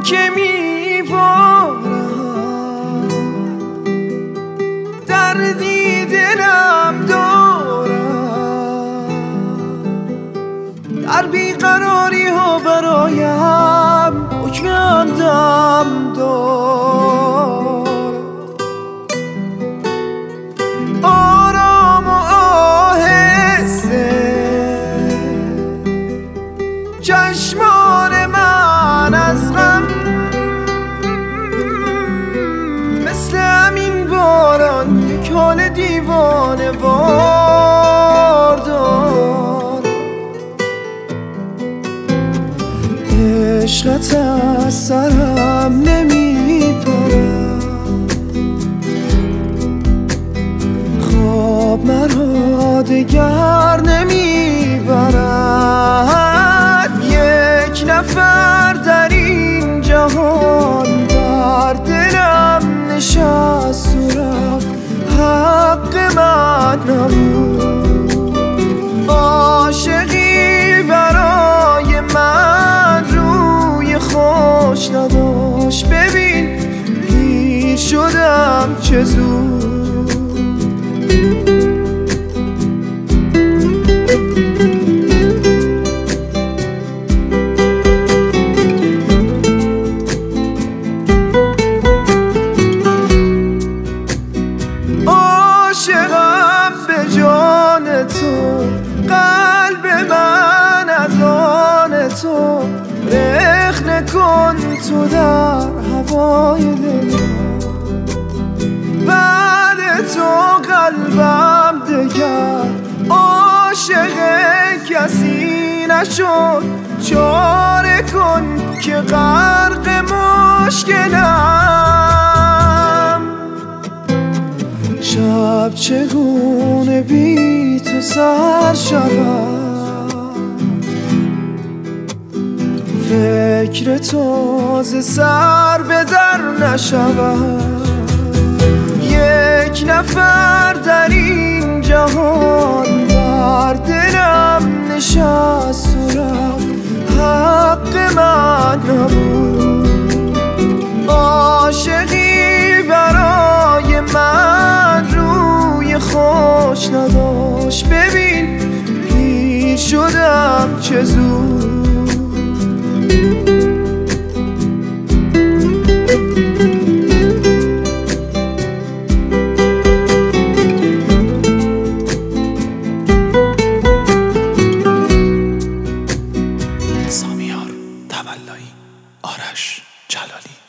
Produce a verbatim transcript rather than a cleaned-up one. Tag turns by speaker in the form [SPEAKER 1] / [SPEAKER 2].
[SPEAKER 1] که میبارم، دردی دلم دارم، در بیقراری ها برایم حکم دم دارم. آرام و آهسته چشمان من از غم مثل همین باران یک حال دیوانه وار دارم. عشقت از سرم نمیپرد، خواب مرا دگر نمیبرد. یک نفر در این جهان در دلم نشست و رفت، حق من نبود. عاشقی برای من روی خوش نداشت، ببین پیر شدم چه زود. عاشقم به جان تو، قلب من از آن تو، رخنه کن تو در هوای دلم. بعد تو قلبم دگر عاشق کسی نشد. چاره کن که غرق مشکلم. شب چگونه بی تو سر شود، فکر تازه سر به در نشود. یک نفر در این جهان در دلم نشست و رفت، حق من نبود. عاشقی برای من روی خوش نداشت، ببین پیر شدم چه زود.
[SPEAKER 2] سامیار تولایی، آرش جلالی.